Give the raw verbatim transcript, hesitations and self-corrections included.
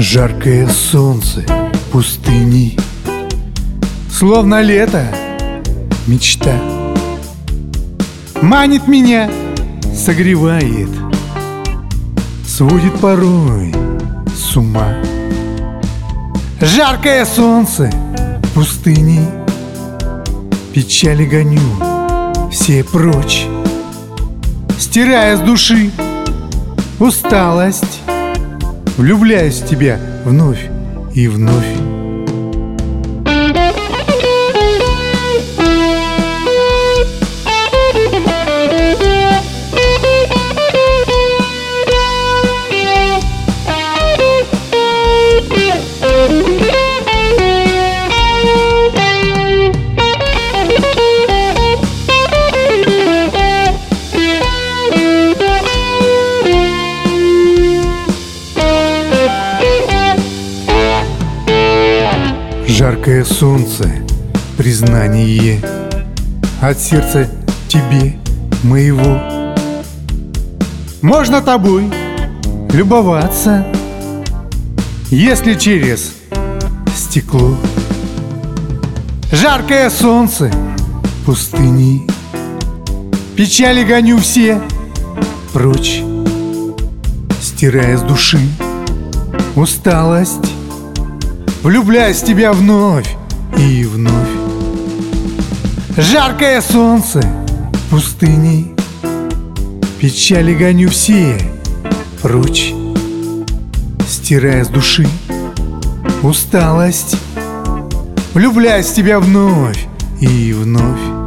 Жаркое солнце пустыни, словно лето мечта, манит меня, согревает, сводит порой с ума. Жаркое солнце пустыни, печали гоню все прочь, стирая с души усталость, влюбляюсь в тебя вновь и вновь. Жаркое солнце, признание от сердца тебе моего. Можно тобой любоваться, если через стекло. Жаркое солнце пустыни, печали гоню все прочь, стирая с души усталость, влюбляюсь в тебя вновь и вновь. Жаркое солнце пустыни, печали гоню все прочь, стирая с души усталость, влюбляюсь в тебя вновь и вновь.